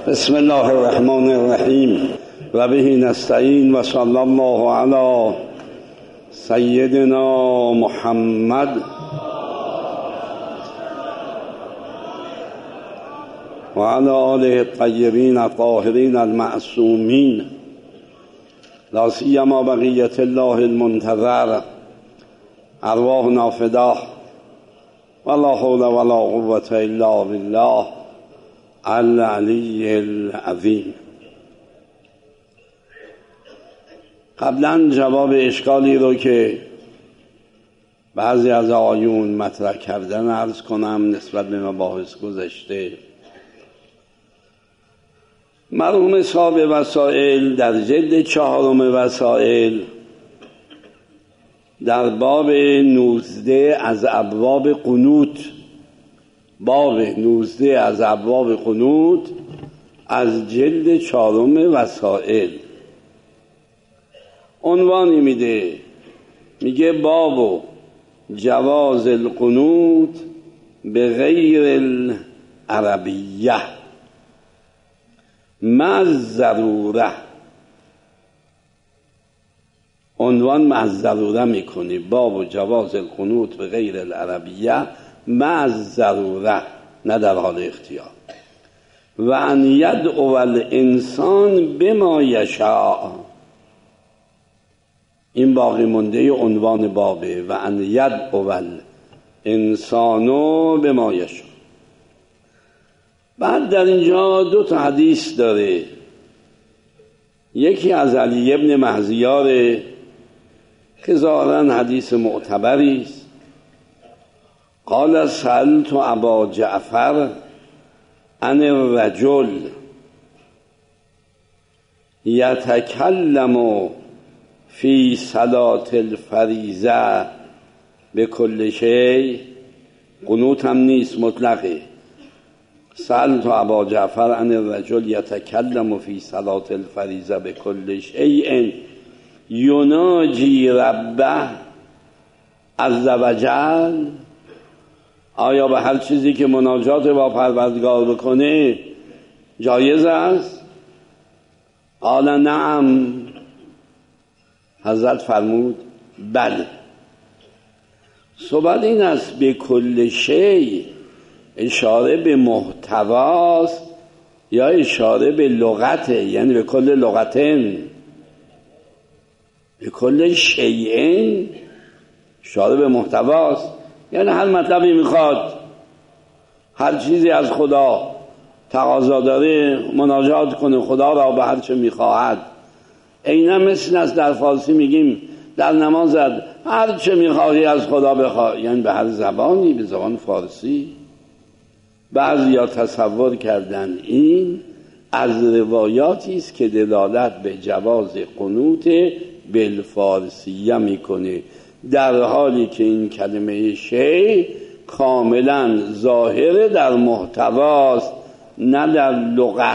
بسم الله الرحمن الرحیم و به نستعین و صلی الله علی سیدنا محمد و علی آله الطیبین الطاهرین المعصومین لا سیما بقیة الله المنتظر ارواحنا فداه ولا حول ولا قوة الا بالله العلی العظیم. قبلا جواب اشکالی رو که بعضی از آیون مطرح کردن عرض کنم نسبت به مباحث گذشته. مرحوم صاحب وسائل در جلد 4 وسائل در باب 19 از ابواب قنوت، باب 19 از ابواب قنوت از جلد 4 وسائل عنوانی میده، میگه باب جواز القنوت به غیر العربیه مع الضروره. عنوان مع الضروره میکنی، باب جواز القنوت به غیر العربیه مع الضروره، نه در حال اختیار. و ان یدعو الانسان بما یشاء، این باقی مونده عنوان بابه، و ان یدعو الانسان بما یشاء. بعد در اینجا 2 حدیث داره، یکی از علی ابن مهزیار که ظاهراً حدیث معتبری است. قال سألت ابا جعفر عن الرجل یتکلم فی صلاة الفریضه بكل شیء، قنوت هم نیست، مطلقه. سألت ابا جعفر عن الرجل یتکلم فی صلاة الفریضه بكل شیء یناجی ربه عز وجل، آیا به هر چیزی که مناجات با پروردگار بکنه جایز است؟ قال نعم، حضرت فرمود بله. سوال این است به کل شی اشاره به محتواست یا اشاره به لغته؟ یعنی به کل لغتن، به کل شیئن اشاره به محتواست، یعنی هر مطلبی میخواد، هر چیزی از خدا تقاضا داره مناجات کنه خدا را به هر چه میخواهد. عیناً مثل است در فارسی میگیم در نمازت هر چه میخواهی از خدا بخواه، یعنی به هر زبانی، به زبان فارسی. بعضیا تصور کردن این از روایاتی است که دلالت به جواز قنوت بالفارسیه میکنه، در حالی که این کلمه شی کاملا ظاهر در محتواست نه در لغت.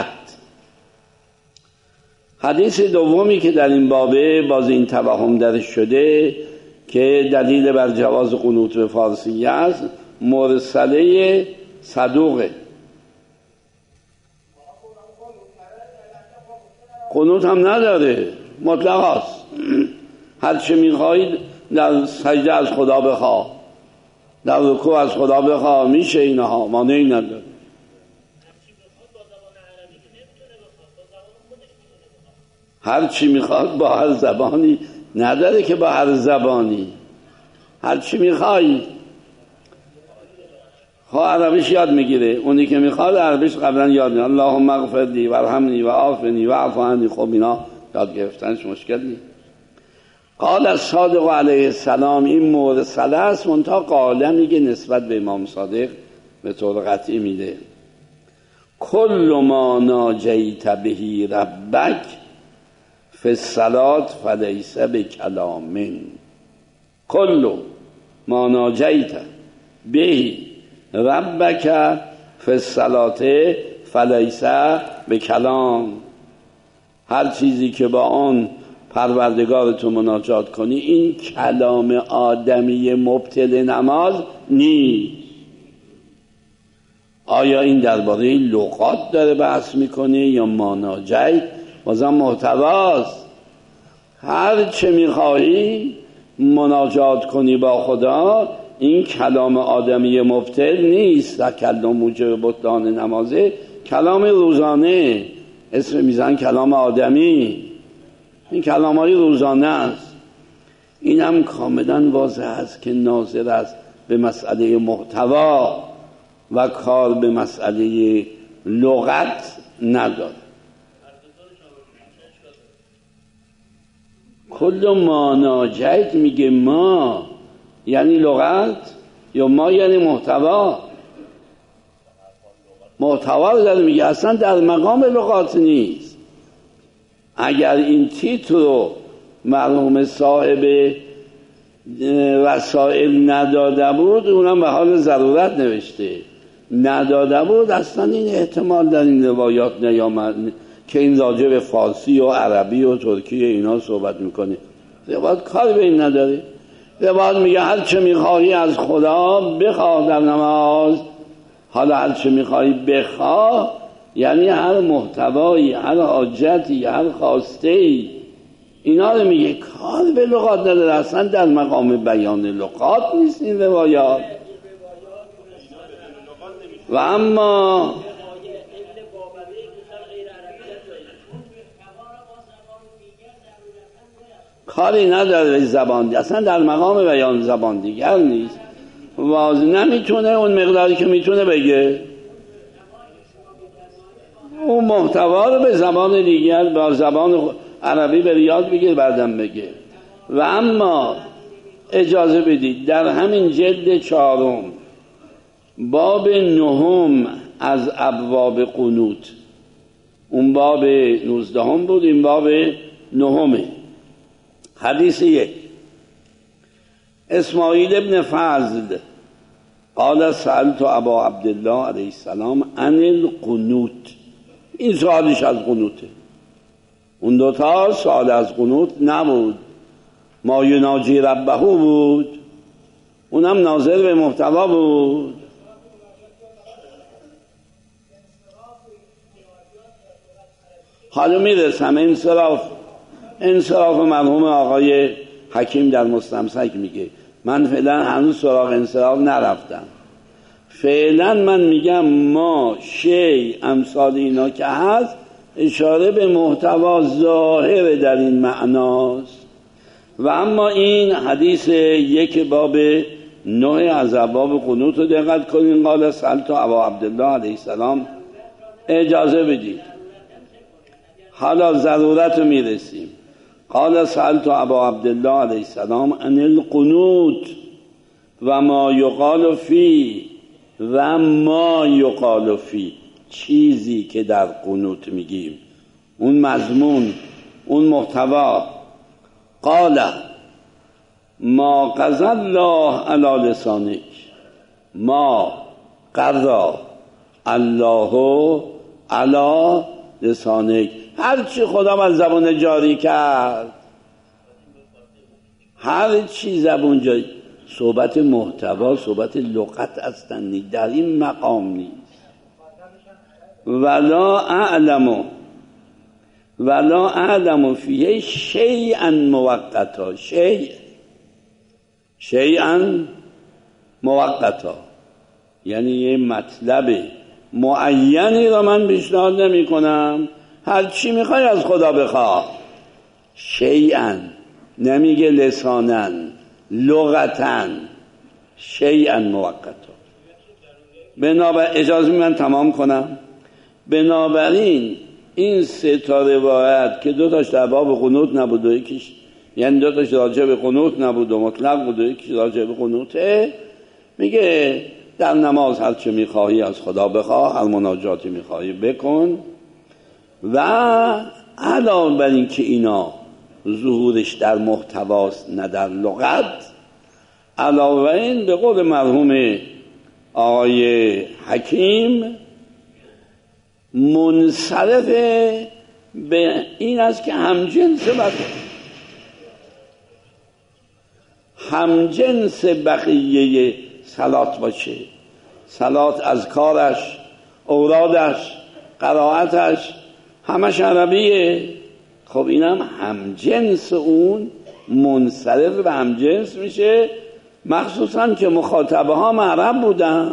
حدیث دومی که در این بابه باز این توهم درش شده که دلیل بر جواز قنوت به فارسیه است، مرسله صدوقه. قنوت هم نداره، مطلق است. هر چه میخواهید در سجده از خدا بخواه، در رکوع از خدا بخواه، میشه اینها، مانعی نداره. هر چی میخواد با هر زبانی نداره که با هر زبانی، هر چی میخوای. خواه عربیش یاد میگیره، اونی که میخواد عربیش قبلا یاد میگیره. اللهم اغفر لی و ارحمنی و عافنی و اعف عنی. خب اینا یاد گرفتنش مشکل نیست. قال الصادق علیه السلام، این مرسله است، منتها قاله میگه نسبت به امام صادق به طور قطعی میده. کل ما ناجیت بهی ربک فی الصلاة فلیس بکلام. کل ما ناجیت بهی ربک فی الصلاة فلیس بکلام، هر چیزی که با آن پروردگارتو مناجات کنی این کلام آدمی مبطل نماز نیست. آیا این درباره لغات داره بحث میکنه یا مناجات؟ بازم محتواست. هر چه میخواهی مناجات کنی با خدا، این کلام آدمی مبتل نیست. و کلام موجب بطلان نمازه کلام روزانه، اسم میزن کلام آدمی، این کلام های روزانه است. این هم کاملا واضح است که ناظر است به مسئله محتوا و کار به مسئله لغت نداره. کل مناجات میگه ما یعنی لغت یا ما یعنی محتوا. محتوا رو داره میگه، اصلا در مقام لغات نیست. اگر این تیتر رو مرحوم صاحب رسائل نداده بود، اونم به حال ضرورت نوشته، نداده بود اصلا این احتمال در این روایات نیامد که این راجع به فارسی و عربی و ترکی اینا صحبت میکنه. روایات کار به این نداره. روایات میگه هر چه میخواهی از خدا بخواه در نماز. حالا هر چه میخواهی بخواه یعنی هر محتوایی، هر حاجتی، هر خواسته، اینا رو میگه. کار به لغات نداره، اصلا در مقام بیان لغات نیست این روایات. و اما کاری نداره زبان، اصلا در مقام بیان زبان دیگر نیست. واضح نمیتونه اون مقداری که میتونه بگه، اون محتوا رو به زبان دیگر، با زبان عربی به ریاض بگیر بعدم بگه. و اما اجازه بدید در همین جلد 4 باب 9 از ابواب قنوت، اون باب 19 بود، این باب 9. حدیث 1: اسماعیل ابن فضل قال سألت ابا عبدالله علیه السلام عن القنوت. این سوالش از قنوته. اون دوتا سوال از قنوت نبود، ما یناجی ربه بود، اونم ناظر به محتوا بود. حالا میرسم انصراف مرحوم آقای حکیم در مستمسک میگه. من فعلا هنوز سراغ انصراف نرفتم. فعلا من میگم ما شی امثال اینا که هست اشاره به محتوا ظاهر در این معناست. و اما این حدیث 1 باب 9 از ابواب قنوت رو دقت کنین. قال سألت ابا عبدالله علیه السلام. اجازه بدید حالا ضرورت رو میرسیم. قال سألت ابا عبدالله علیه السلام عن القنوت و ما یقال فی و ما یقال فی، چیزی که در قنوت میگیم، اون مضمون، اون محتوا. قال ما قضى الله علی لسانک، ما قضى الله علی لسانک، هر چی خدا از زبان جاری کرد، هر چی زبان جاری. صحبت محتوا، صحبت لغت اصلا در این مقام نیست. ولا اعلم فیه شیئا موقتا، شیئا موقتا یعنی یه مطلب معینی را من پیشنهاد نمی کنم، هر چی میخوای از خدا بخواه. شیئا نمیگه لسانا، لغتا شیئا موقتا. اجازه من تمام کنم. بنابراین این 3 روایت که 2 تاش در باب قنوت نبود و یکیش، یعنی 2 تاش راجع به قنوت نبود و مطلق بود و یکیش راجع به قنوته، میگه در نماز هر چه میخواهی از خدا بخواه، هر مناجاتی میخواهی بکن. و علاوه بر این که اینا ظهورش در محتواست نه در لغت، علاوه بر این به قول مرحوم آقای حکیم منصرف به این است که همجنس بقیه صلات باشه. صلات از کارش اورادش، قرائتش همش عربیه. خب اینم همجنس اون منصرف به همجنس میشه، مخصوصا که مخاطبه ها عرب بودن.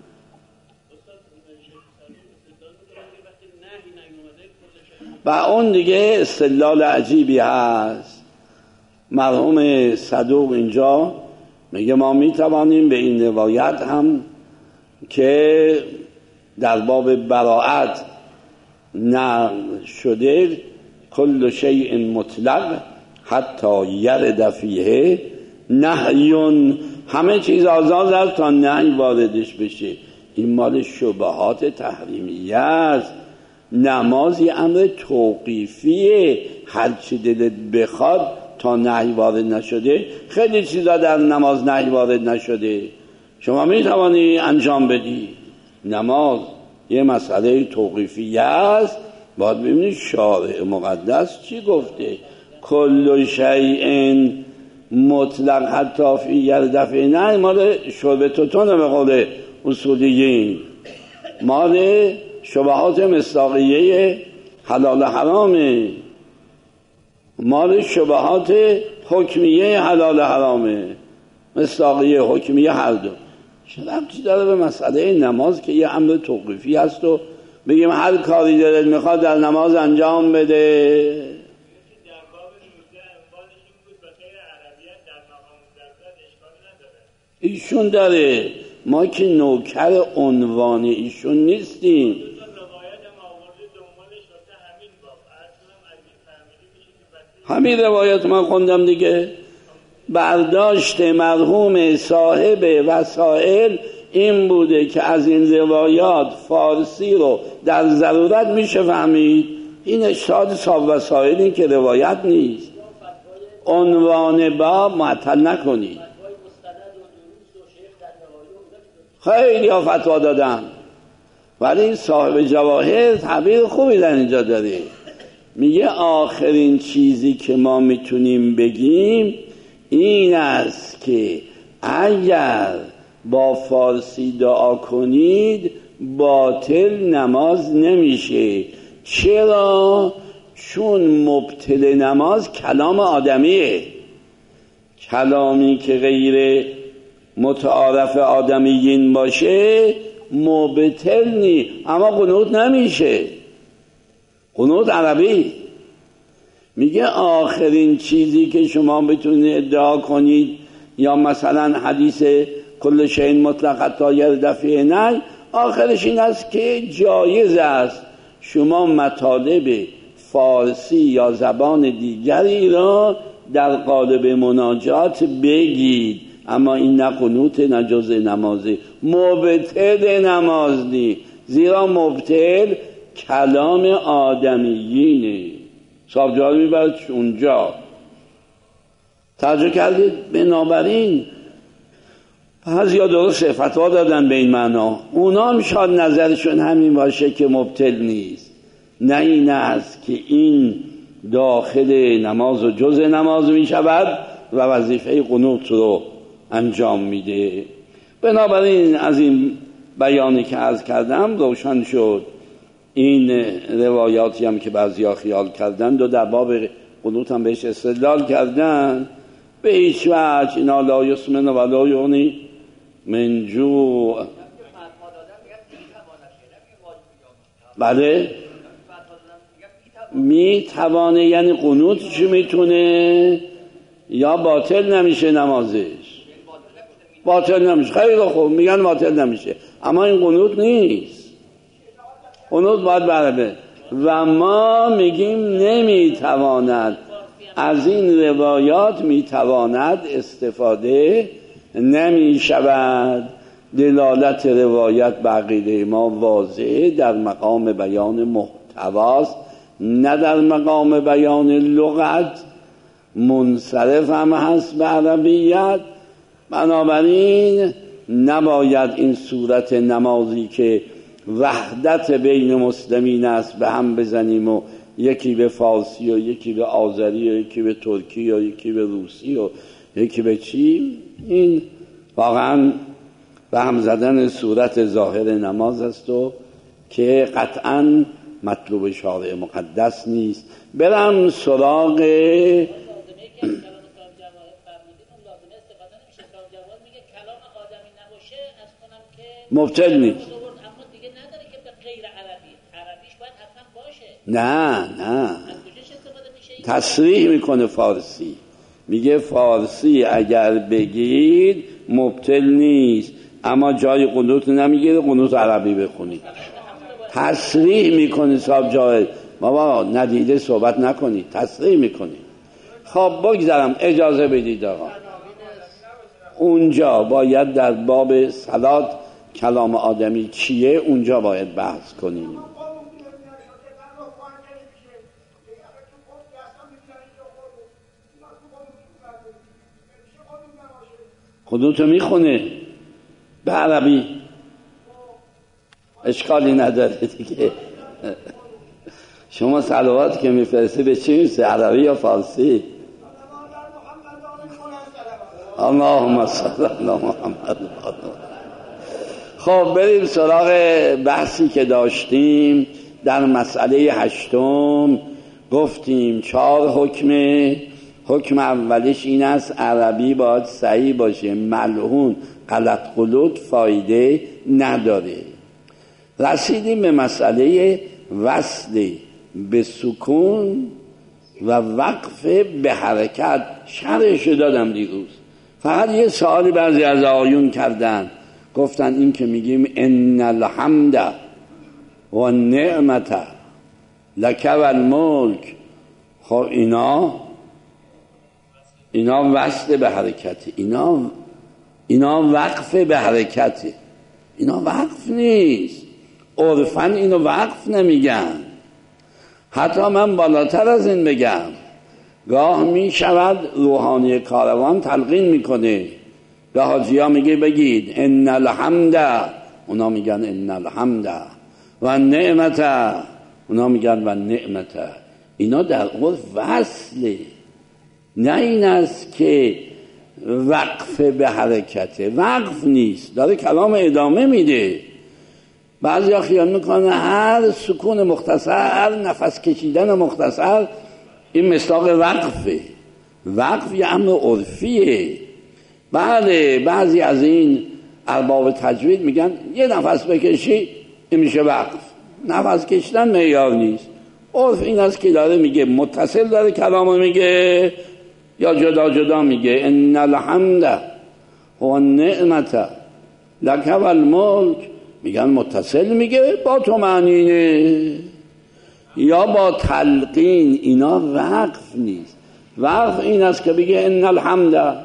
و اون دیگه استدلال عجیبی هست. مرحوم صدوق اینجا میگه ما میتوانیم به این روایت هم که در باب براءت نقل شده کل شیء مطلق حتی یرد فیه نهی، همه چیز آزاد است تا نهی واردش بشه. این مال شبهات تحریمیه است. نماز یه امر توقیفیه، هر چی دلت بخواد تا نهی وارد نشده. خیلی چیزا در نماز نهی وارد نشده، شما میتوانی انجام بدی. نماز یه مسئله توقیفیه است، باید ببینید شارع مقدس چی گفته. کل شیء مطلق حتی فی یرد فیه نهی مال شرب توتونه به قول اصولیین، مال شبهات مصداقیه حلال حرامه، مال شبهات حکمیه حلال حرامه، مصداقیه حکمیه هر دو. چی داره به مسئله نماز که یه امر توقیفی هست و بگیم هر کاری دلت میخواد در نماز انجام بده. ایشون داره، ما که نوکر عنوان ایشون نیستیم. همین روایت من خوندم دیگه. برداشت مرحوم صاحب وسائل این بوده که از این روایات فارسی رو در ضرورت میشه فهمید. این اشتهاد صاحب وسائلی که روایت نیست. عنوان باب معطل نکنید. خیلی ها فتوا دادن، ولی صاحب جواهر تعبیر خوبی در اینجا داره. میگه آخرین چیزی که ما میتونیم بگیم این است که اگر با فارسی دعا کنید باطل نماز نمیشه. چرا؟ چون مبطل نماز کلام آدمیه، کلامی که غیر متعارف آدمیین باشه مبطل نی، اما قنوت نمیشه، قنوت عربی. میگه آخرین چیزی که شما بتونید ادعا کنید، یا مثلا حدیث کل شیء مطلق حتی یرد فیه نهی، آخرش این است که جایز است شما مطالب فارسی یا زبان دیگری را در قالب مناجات بگید، اما این نه قنوت نه جزء نمازه، مبطل نماز نی، زیرا مبطل کلام آدمیینه. صاحب جواب میبرد اونجا. توجه کردید؟ بنابراین بعضیا درسته فتوا دادن به این معنا، اونا هم شاید نظرشون همین باشه که مبطل نیست، نه این است که این داخل نماز و جزء نماز میشود و وظیفه قنوت رو انجام میده. بنابراین از این بیانی که عرض کردم روشن شد این روایاتی هم که بعضیا خیال کردن و در باب قنوت هم بهش استدلال کردن، به هیچ وجه اینا لا یسمن و لا یغنی من جوع. بله میتوانه، یعنی قنوت چی میتونه یا باطل نمیشه نمازش، باطل نمیشه. خیلی خوب میگن باطل نمیشه، اما این قنوت نیست، قنوت باید برده. و ما میگیم نمیتواند، از این روایات میتواند استفاده نمیشود. دلالت روایت بقیده ما واضحه، در مقام بیان محتواست نه در مقام بیان لغت، منصرف هم هست به عربیت. بنابراین نباید این صورت نمازی که وحدت بین مسلمین است به هم بزنیم و یکی به فارسی و یکی به آذری و یکی به ترکی و یکی به روسی و یکی به چی. این واقعا به هم زدن صورت ظاهر نماز است و که قطعاً مطلوب شارع مقدس نیست. برم سراغ مبتل نیست. اما دیگه نداره که به غیر عربیش باید حتما باشه. نه تصریح میکنه فارسی، میگه فارسی اگر بگید مبتل نیست، اما جای قنوت نمیگیره، قنوت عربی بخونید. تصریح میکنه صاحب جای بابا ندیده صحبت نکنید، تصریح میکنید. خب بگذارم، اجازه بدید آقا. اونجا باید در باب صلات کلام آدمی چیه، اونجا باید بحث کنیم. خودتو میخونه به عربی، اشکالی نداره دیگه. شما صلوات که میفرستی به چی میشه، عربی یا فارسی؟ اللهم صل علی محمد. خب بریم سراغ بحثی که داشتیم در مسئله 8. گفتیم 4 حکمه. حکم اولیش این است عربی باید صحیح باشه، ملعون غلط غلط فایده نداره. رسیدیم به مسئله وصل به سکون و وقف به حرکت. شرحش دادم دیروز. فقط یه سوالی بعضی از آیون کردن، گفتن این که میگیم ان الحمد و النعمت لک و الملک، خب اینا وصل به حرکت، اینا وقف به حرکت، اینا وقف نیست. عرفاً اینو وقف نمیگن. حتی من بالاتر از این بگم، گاه می شود روحانی کاروان تلقین میکنه، به حاجی‌ها میگه بگید ان الحمد، اونا میگن ان الحمد، و نعمت، اونا میگن و نعمت. اینا در عرف وصله، نه این است که وقف به حرکته. وقف نیست، داره کلام ادامه میده. بعضی ها خیال میکنه هر سکون مختصر، هر نفس کشیدن مختصر این مصداق وقفه. وقف یه امر عرفیه. بله بعضی از این ارباب تجوید میگن یه نفس بکشی این میشه وقف. نفس کشیدن معیار نیست. عرف این است که داره میگه متصل داره کلامو میگه یا جدا جدا میگه. ان الحمد و النعمت لک و الملک، میگن متصل میگه با طمأنینه یا با تلقین. اینا وقف نیست. وقف این است که بگه ان الحمد،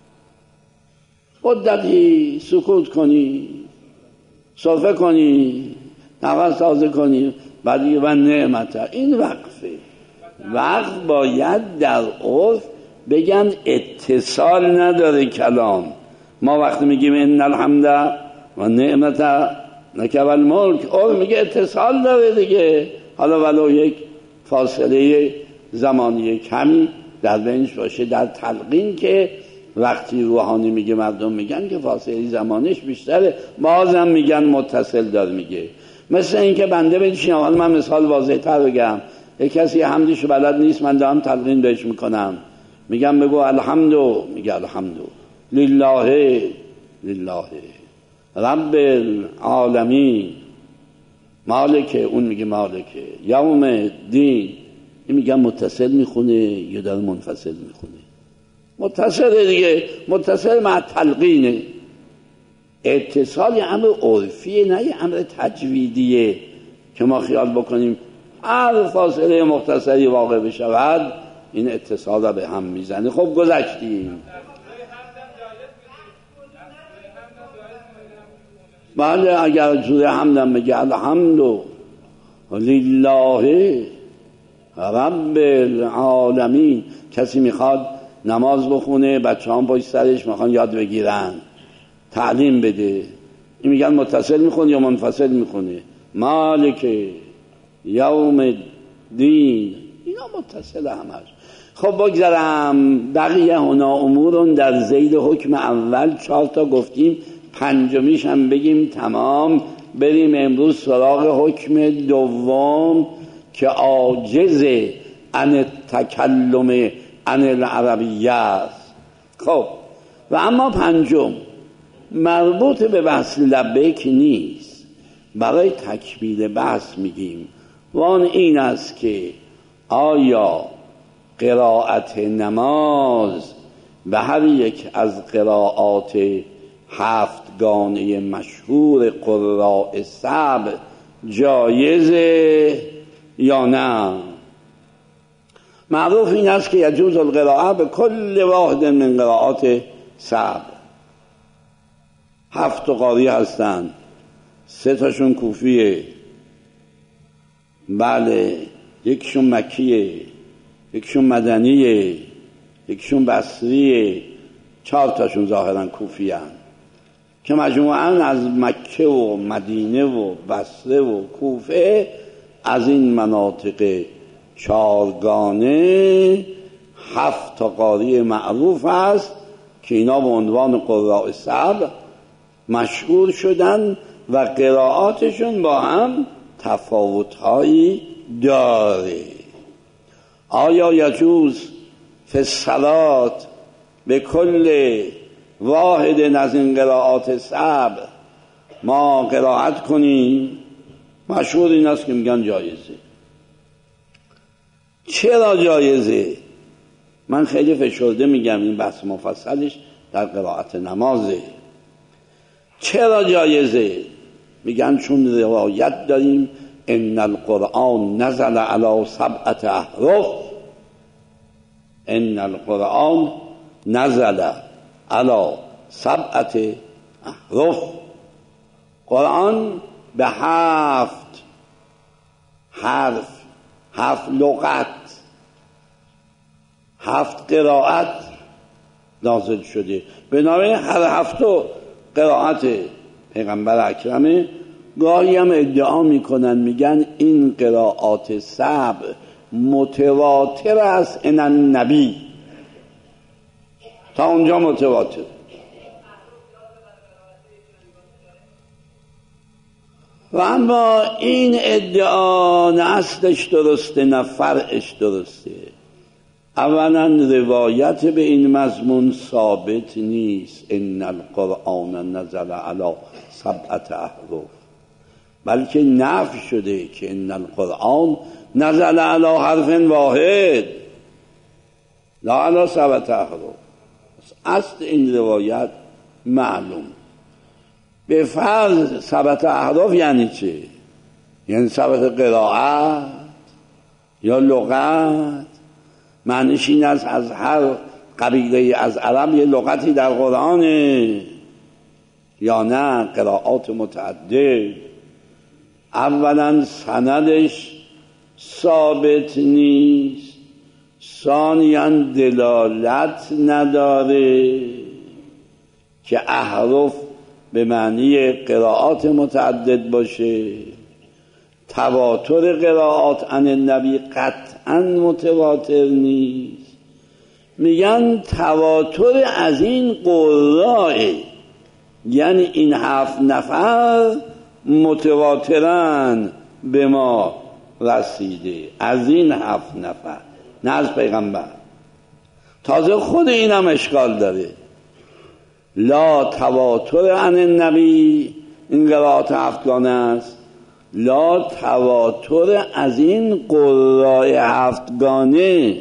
مدتی سکوت کنی، صرفه کنی، نفس تازه کنی، بعد و نعمت. این وقفه. وقف باید در عرف بگن اتصال نداره کلام. ما وقتی میگیم ان الحمد و نعمت لک و الملک، عرف میگه اتصال داره دیگه، حالا ولو یک فاصله زمانی کمی در بینش باشه. در تلقین که وقتی روحانی میگه مردم میگن که فاصله زمانش بیشتره، بازم میگن متصل داره میگه. مثل این که بنده بشینم، حالا من مثال واضح تر بگم، یک کسی حمدشو بلد نیست، من دارم تلقین بهش میکنم، میگم بگو الحمدو، میگه الحمدو لله رب العالمین مالکه، اون میگه مالکه یوم الدین. این میگه متصل میخونه یا داره منفصل میخونه؟ متصل دیگه، متصل مع تلقینه. اتصال یه امر عرفیه، نه یه امر تجویدیه که ما خیال بکنیم هر فاصله مختصری واقع بشود این اتصال را به هم میزنه. خب گذشتیم. بله اگر جوره حمدم بگه الحمد لله رب العالمین. کسی میخواد نماز بخونه، بچه هم پشت سرش میخوان یاد بگیرن، تعلیم بده، این میگن متصل میخونه یا منفصل میخونه؟ مالک یوم الدین، اینا متصل همش. خب بگذارم بقیه هنا امورون در زید حکم اول 4 تا گفتیم، 5میش هم بگیم تمام. بریم امروز سراغ حکم دوم که عاجز عن تکلم عن العربیه است. خب و اما پنجم مربوط به بحث لبیک نیست، برای تکمیل بحث میگیم و آن این است که آیا قرائت نماز به هر یک از قرائات هفتگانه مشهور قراء سبع جایزه یا نه؟ معروف این است که یجوز القراءه به کل واحد من قراءات سبع. 7 قاری هستند، 3 تاشون کوفیه، بله، یکشون مکیه، یکشون مدنیه، یکشون بصریه، 4 تاشون ظاهرا کوفی هستند که مجموعاً از مکه و مدینه و بصره و کوفه از این مناطق 4گانه 7 تا قاری معروف است که اینا به عنوان قراء سبع مشهور شدن و قرائاتشون با هم تفاوت‌هایی داره. آیا یجوز فی الصلاة به کل واحد از این قرائات سبع ما قرائت کنیم؟ مشهور این است که میگن جایزه. چرا جایزه؟ من خیلی فشرده میگم، این بحث مفصلش در قرائت نمازه. چرا جایزه؟ میگن چون روایت داریم ان القرآن نزل علی 7 احرف، ان القرآن نزل علی 7 احرف. قرآن به 7 حرف، 7 لغت، 7 قرائت نازل شده. بنابراین هر 7 قرائت پیغمبر اکرمه. گاهی هم ادعا میکنن میگن این قرائات سبع متواتر است ان النبی، تا اونجا متواتر. و اما این ادعا نه اصلش درسته نه فرعش درسته. اولا روایت به این مضمون ثابت نیست ان القرآن نزل علی 7 احرف، بلکه نفی شده که ان القرآن نزل علی حرف واحد لا علی 7 احرف. اصل این روایت معلوم. به فرض 7 احرف یعنی چه؟ یعنی 7 قرائت یا لغت؟ معنیش این است از هر قبیله از عرب یه لغتی در قرآنه یا نه قرائات متعدد؟ اولا سندش ثابت نیست، ثانیاً دلالت نداره که احرف به معنی قرائات متعدد باشه. تواتر قرائات عن النبی قطعاً متواتر نیست. میگن تواتر از این قرائه، یعنی این 7 نفر متواترن به ما رسیده، از این 7 نفر، نه از پیغمبر. تازه خود این هم اشکال داره. لا تواتر عن النبی، این قرائات 7گانه است، لا تواتر از این قرائه 7گانه.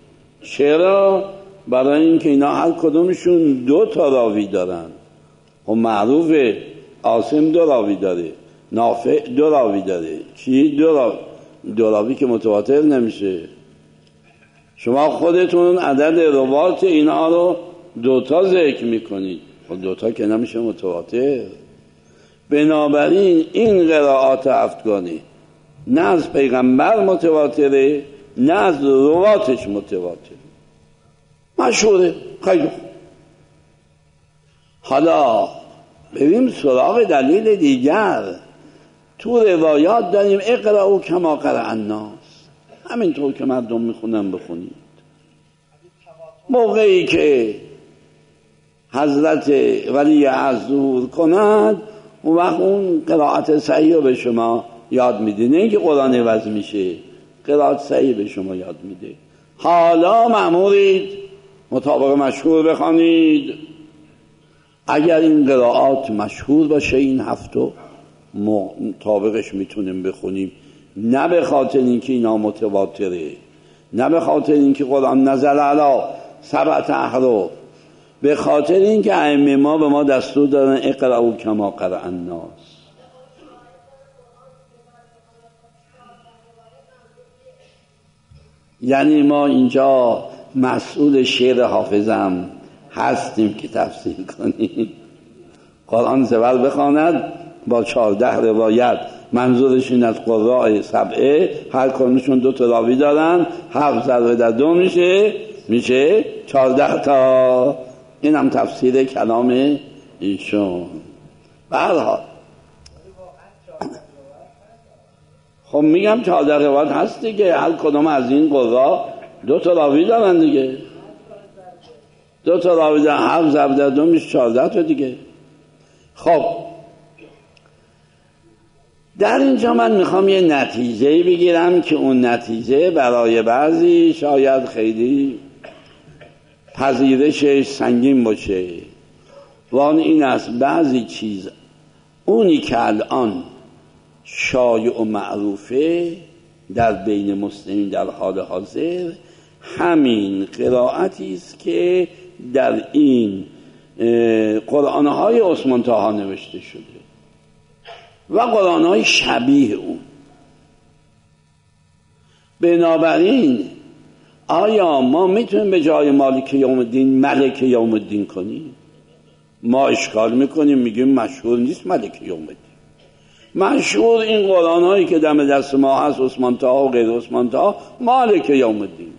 چرا؟ برای اینکه اینا هر کدومشون 2 تا راوی دارن. خب معروفه عاصم 2 راوی داره، نافع 2 راوی داره. چی 2 راوی که متواتر نمیشه. شما خودتون عدد روات اینا رو 2 تا ذکر میکنید، خب 2 تا که نمیشه متواتر. بنابراین این قرائات 7گانه نه از پیغمبر متواتره نه از رواتش متواتره. مشهوره. خیلی خوب. حالا بریم سراغ دلیل دیگر. تو روایات داریم اقرأوا کما قرأ الناس، همینطور که مردم میخونن بخونید. موقعی که حضرت ولی عهد ظهور کند اون وقت اون قرائت صحیح رو به شما یاد میده، نه اینکه قرآن عوض میشه، قرائت صحیح به شما یاد میده. حالا مأمورید مطابق مشهور بخوانید. اگر این قرائات مشهور باشه این هفتو مطابقش میتونیم بخونیم، نه به خاطر اینکه اینا متواتره، نه به خاطر اینکه قرآن نزل علی 7 احرف، به خاطر اینکه ائمه ما به ما دستور دادن اقرأوا کما قرأ الناس. یعنی ما اینجا مسئول شعر حافظم هستیم که تفسیر کنیم. قرآن زبر بخواند با 14 روایت، منظورش این از قراء 7، هر کدومشون 2 تا راوی دارن، 7 ضرب در 2 میشه 14 تا. این هم تفسیر کلام ایشون. به هر حال خب میگم 14 روایت هست دیگه، هر کدوم از این قراء 2 تا راوی دارن دیگه، 2 تا راوی دارن، 7 ضرب در 2 میشه 14 تا دیگه. خب در اینجا من میخوام یه نتیجه بگیرم که اون نتیجه برای بعضی شاید خیلی پذیرشش سنگین باشه، و آن این است بعضی چیز اونی که الان شایع و معروفه در بین مسلمین در حال حاضر همین قرائتی است که در این قرآن‌های عثمان طاها نوشته شده و قرآن‌های شبیه اون. بنابراین آیا ما میتونیم به جای مالک یوم الدین ملک یوم الدین کنیم؟ ما اشکال میکنیم، میگیم مشهور نیست ملک یوم الدین. مشهور این قرآن‌هایی که دم دست ما هست، عثمان طاها و غیر عثمان طاها، مالک یوم الدین.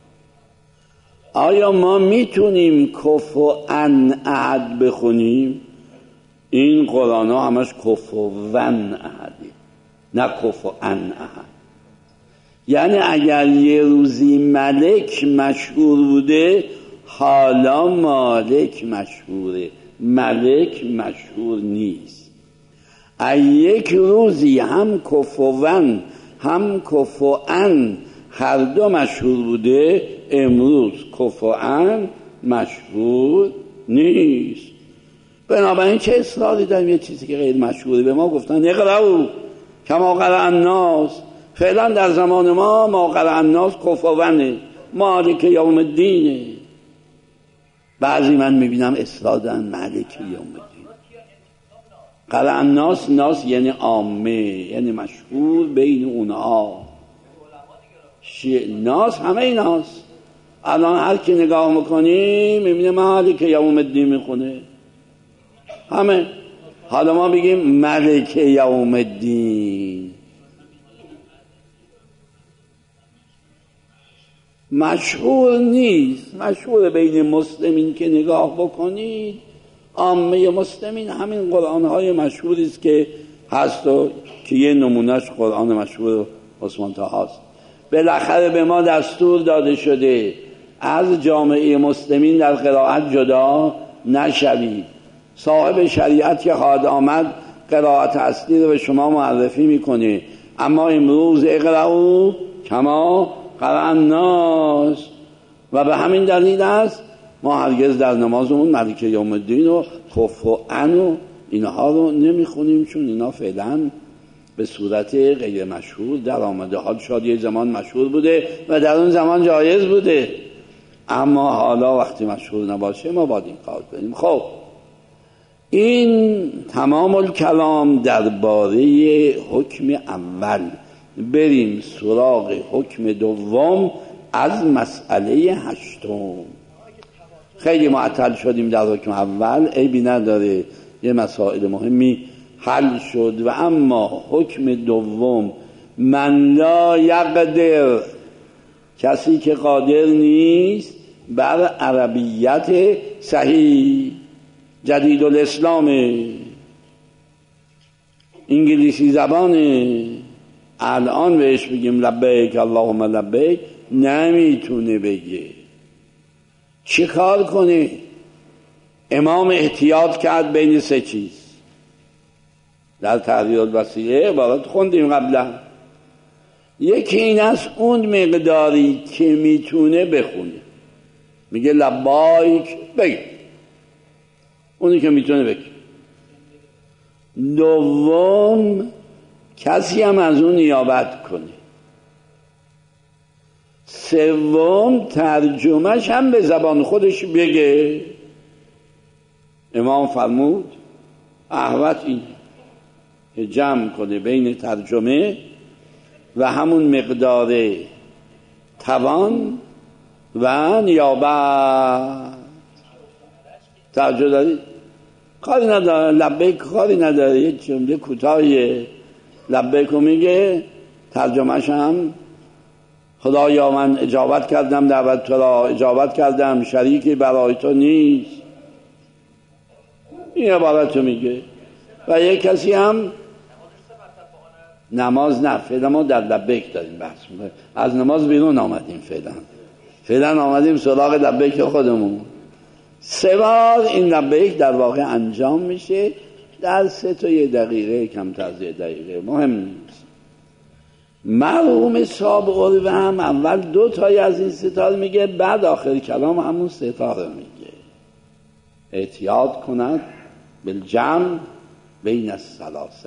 آیا ما میتونیم کفوان احد بخونیم؟ این قرآن ها همش کفوان احدی، نه کفوان احد. یعنی اگر یه روزی ملک مشهور بوده، حالا مالک مشهوره، ملک مشهور نیست. یک روزی هم کفوان هم کفوان هر دو مشهور بوده، امروز کفوان مشهور نیست. بنابراین چه اصراری داریم یه چیزی که غیر مشهوره؟ به ما گفتن اقرأوا کما قرأ الناس. فعلا در زمان ما قرأ الناس کفوانه، مالک یوم الدینه. بعضی من میبینم اصرار دارن مالک یوم الدین. قرأ الناس، ناس یعنی عامه، یعنی مشهور بین اونها. ناس همه ایناس. الان هر کی نگاه میکنی میبینه مالک یوم الدین میخونه همه. حالا ما بگیم ملک یوم الدین، مشهور نیست. مشهور بین مسلمین که نگاه بکنید، عامه مسلمین همین قرآن‌های مشهوری است که هست و که یه نمونهش قرآن مشهور عثمان طاها است. بالاخره به ما دستور داده شده از جامعه مسلمین در قرائت جدا نشوید. صاحب شریعت که خواهد آمد قرائت اصلی رو به شما معرفی میکنه، اما امروز اقرأوا کما قرأ الناس. و به همین دلیل است ما هرگز در نمازمون ملک یوم الدین و کفوان و اینها رو نمیخونیم، چون اینا فعلا به صورت غیر مشهور در آمده. حال شاید یه زمان مشهور بوده و در اون زمان جایز بوده، اما حالا وقتی مشهور نباشه ما باید این کار کنیم. خب این تمام الکلام درباره حکم اول. بریم سراغ حکم دوم از مسئله 8. خیلی معطل شدیم در حکم اول، عیبی نداره، یه مسائل مهمی حل شد. و اما حکم دوم، من لا یقدر، کسی که قادر نیست بر عربیت صحیح، جدید الاسلام، انگلیسی زبانه، الان بهش بگیم لبیک اللهم لبیک نمیتونه بگه. چی کار کنه؟ امام احتیاط کرد بین 3 چیز. در تحریر الوصیه عبارات خوندیم قبلا. یکی این است اون مقداری که میتونه بخونه، میگه لبایک بگه، اونی که میتونه بگه. دوم کسی هم از اون نیابت کنه. سوم ترجمهش هم به زبان خودش بگه. امام فرمود احوط این که جمع کنه بین ترجمه و همون مقدار توان و نیابت. توجه دارید؟ کاری نداره، لبیک کاری نداره، یه جمله کوتاهیه لبیکو میگه، ترجمهش هم خدایا من اجابت کردم دعوت تو را، اجابت کردم شریکی برای تو نیست، این عبارتو میگه. و یک کسی هم نماز نه، فعلا ما در لبیک داریم بحث میکنیم، از نماز بیرون آمدیم، فعلا آمدیم سراغ لبیک خودمون. 3 بار این لبیک در واقع انجام میشه در 3 تا 1 دقیقه، کمتر از 1 دقیقه، مهم نیست. مرحوم صاحب قربه هم اول 2 تایی از این 3 تا میگه، بعد آخر کلام همون 3 تا رو میگه. احتیاط کند بالجمع بین الثلاثه.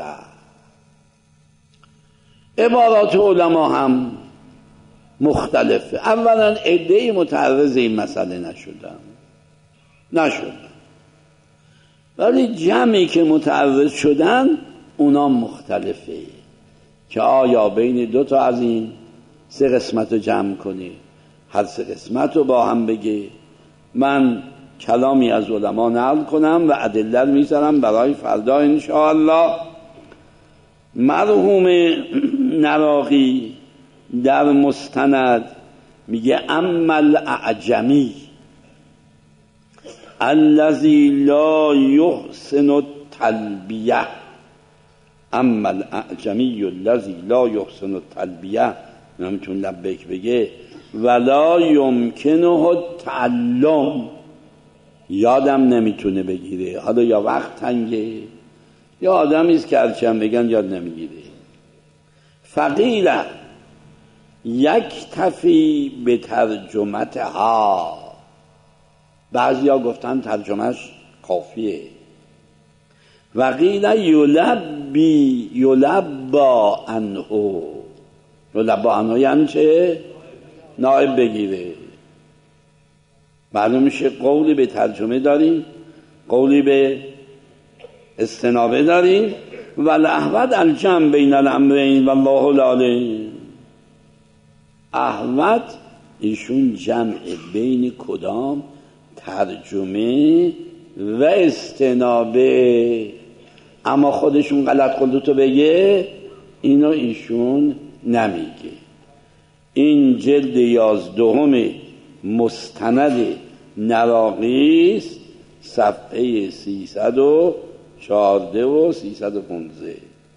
عبارات علما هم مختلفه. اولا عده‌ای متعرض این مسئله نشدن، ولی جمعی که متعرض شدن اونا مختلفه، که آیا بین 2 تا از این 3 قسمت رو جمع کنی، هر 3 قسمت رو با هم بگه. من کلامی از علما نقل کنم و ادله میذارم برای فردا انشاءالله. مرحوم نراقی در مستند میگه اما الاعجمی الذی لا یحسن التلبیه، اما الاعجمی الذی لا یحسن التلبیه، نمیتون لبیک بگه، ولا یمکنه التعلم، یادم نمیتونه بگیره، حالا یا وقت تنگه یا آدمیست که هرچند بگن یاد نمیگیره. فقیل یکتفی به ترجمتها، بعضیا گفتن ترجمهش کافیه. وقیل یلبا عنه یعنی چه؟ نائب بگیره. معلوم میشه قولی به ترجمه داریم، قولی به استنابه داریم. و الاحوط الجمع بین الامرین والله العلیم. احوط ایشون جمع بین کدام؟ ترجمه و استنابه. اما خودشون غلط خودتو بگه اینو ایشون نمیگه. این جلد 11 مستند نراقی است، صفحه 314 و 315.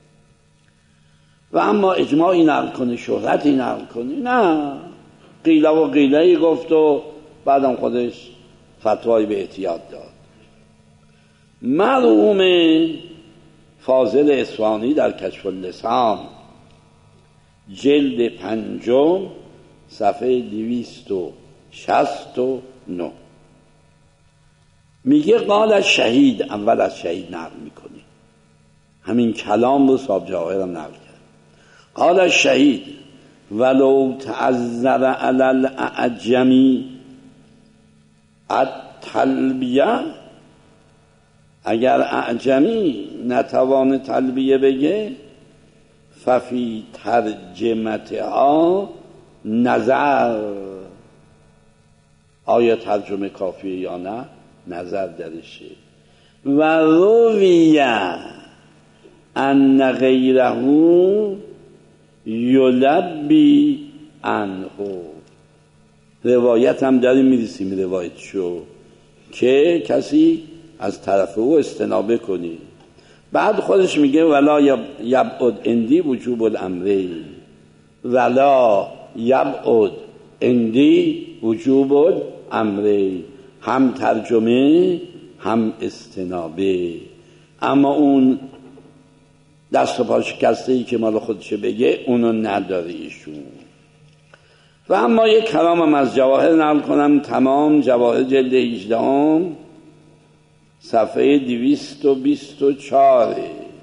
و اما اجماعی نقل کنه، شهرتی نقل کنه، نه، قیله و قیله‌ای گفت و بعدم خودش فتوایی به احتیاط داد. مرحوم فاضل اصفهانی در کشف اللسان جلد 5 صفحه 269 میگه قال شهید، اول از شهید نقل میکنه، همین کلام رو صاحب جواهر هم نقل کرد. قال شهید ولو تعذر علی الاعجمی التلبیه، اگر اعجمی نتوان تلبیه بگه، ففی ترجمتها نظر، آیا ترجمه کافیه یا نه، نظر درشه. و رویه ان غیره یلبی عنه، روایت هم داریم میرسیم روایت شو که کسی از طرف او استنابه کنی. بعد خودش میگه ولا یبعد اندی وجوب الامرین، ولا یبعد اندی وجوب الامرین، هم ترجمه هم استنابه. اما اون دست و پا شکسته ای که مال خودشه بگه اونو نداره ایشون. و اما یک کلامم از جواهر نقل کنم، تمام جواهر جلد 18 صفحه 224.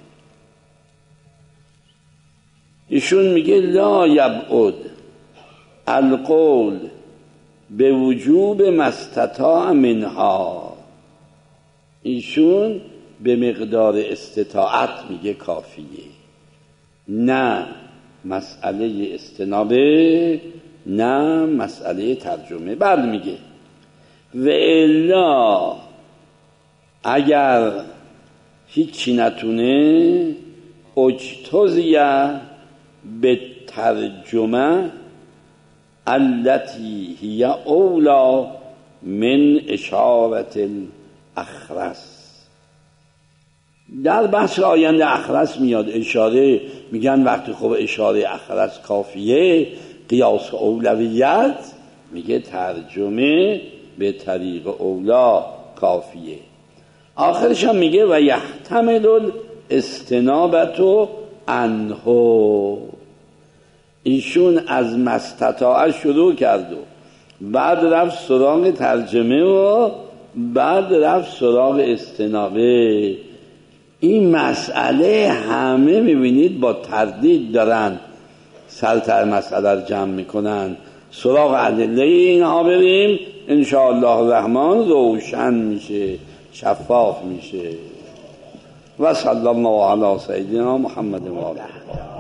ایشون میگه لا یبعد القول به وجوب مستطاع منها. ایشون به مقدار استطاعت میگه کافیه، نه مسئله استنابه نه مسئله ترجمه. بعد میگه و الا اگر هیچی نتونه اجتزیه به ترجمه التي هي اولا من اشارت الاخرس. در بحث آینده اخرس میاد اشاره، میگن وقتی خب اشاره اخرس کافیه قیاس اولویت، میگه ترجمه به طریق اولا کافیه. آخرش هم میگه و یحتمل الاستنابت عنه. ایشون از مستطاع شروع کرد و بعد رفت سراغ ترجمه و بعد رفت سراغ استنابه. این مسئله همه میبینید با تردید دارن سرتر مسئله رو جمع میکنن. سراغ ادله اینها بریم انشاءالله الرحمن روشن میشه، شفاف میشه. و صلی الله علی سیدنا محمد و آله.